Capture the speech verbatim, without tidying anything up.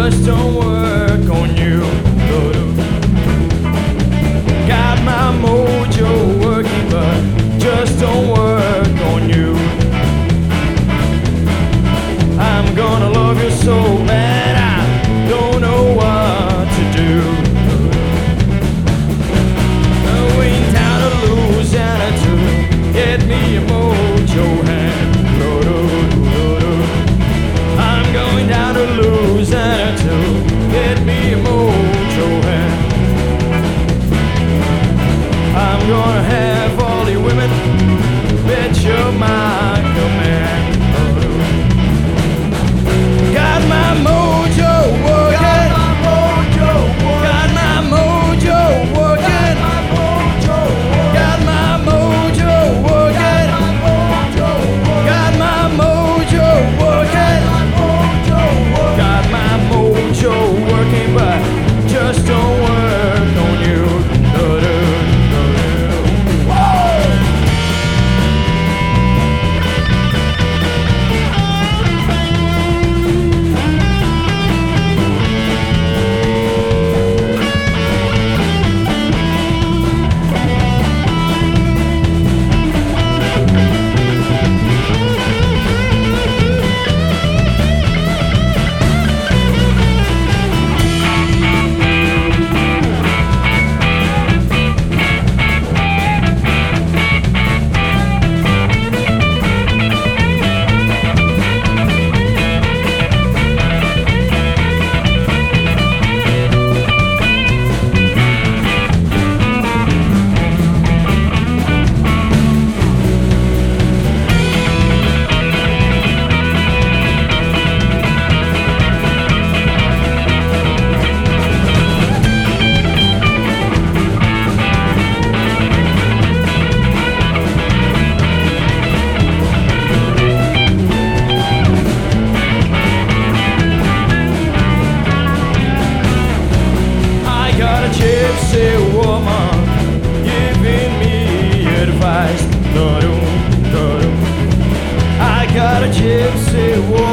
just don't work on you. Got my mojo working, but just don't work on you. I'm gonna love you so bad I don't know what to do. Going down to Louisiana to get me a mojo hand. I'm going down to Louisiana to get me a mojo hand. I'm gonna have all the women bet you're my command. Got my mojo working. Got my mojo working. Got my mojo working. Got my mojo working. Got my mojo working, but just don't work on you. Gypsy woman giving me advice. I got a gypsy woman